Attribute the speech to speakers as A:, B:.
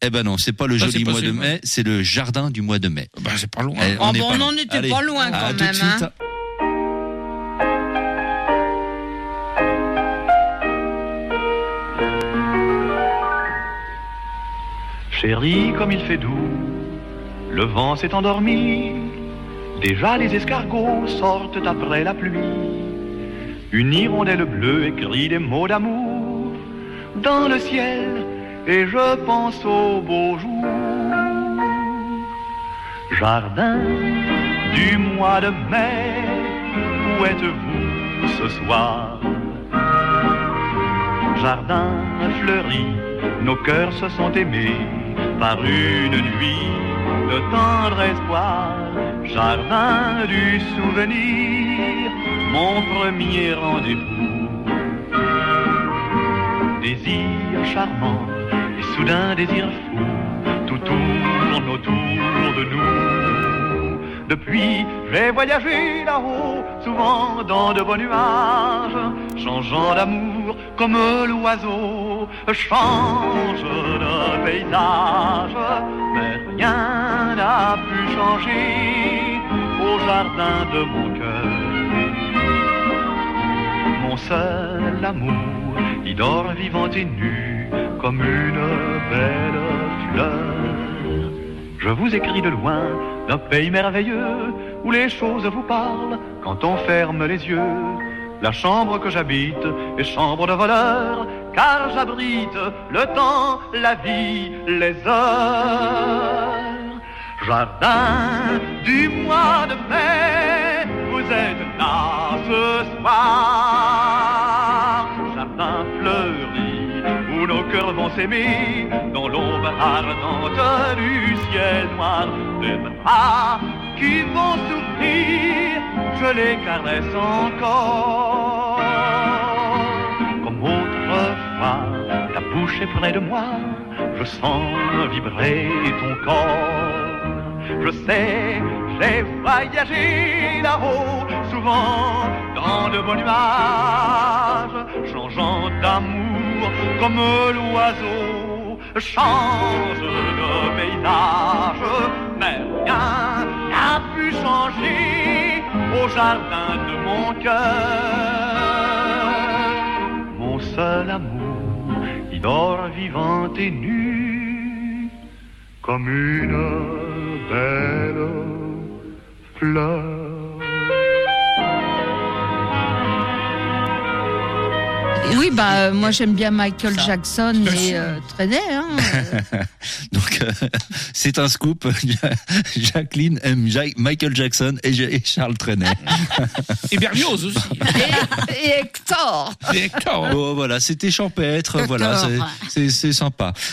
A: Eh ben non, c'est pas le joli mois de mai, c'est le jardin du mois de mai.
B: Bah, c'est pas loin.
C: On n'en était pas loin quand même. Hein.
D: Chérie, comme il fait doux, le vent s'est endormi. Déjà les escargots sortent après la pluie. Une hirondelle bleue écrit des mots d'amour dans le ciel, et je pense au beau jour. Jardin du mois de mai, où êtes-vous ce soir? Jardin fleuri, nos cœurs se sont aimés par une nuit de tendre espoir. Jardin du souvenir, mon premier rendez-vous. Désir charmant et soudain désir fou, tout tourne autour de nous. Depuis, j'ai voyagé là-haut, souvent dans de beaux nuages, changeant d'amour comme l'oiseau change de paysage. Mais rien n'a pu changer au jardin de mon cœur. Mon seul amour, il dort vivant et nu comme une belle fleur. Je vous écris de loin d'un pays merveilleux où les choses vous parlent quand on ferme les yeux. La chambre que j'habite est chambre de voleur, car j'abrite le temps, la vie, les heures. Jardin du mois de mai, vous êtes là ce soir. Jardin fleuri, où nos cœurs vont s'aimer, dans l'ombre ardente du ciel noir. Des bras qui vont s'ouvrir, je les caresse encore. Comme autrefois, ta bouche est près de moi, je sens vibrer ton corps. Je sais, j'ai voyagé là-haut, souvent dans de beaux nuages, changeant d'amour comme l'oiseau change de paysage. Mais rien n'a pu changer au jardin de mon cœur. Mon seul amour, il dort vivant et nu comme une belle fleur.
C: Oui, moi j'aime bien Michael Jackson et Trenet. Hein.
A: Donc c'est un scoop. Jacqueline aime Michael Jackson et Charles Trenet.
B: Et Berlioz aussi.
C: Et Hector.
B: Et Hector.
A: Bon, voilà, c'était champêtre. Voilà, c'est sympa.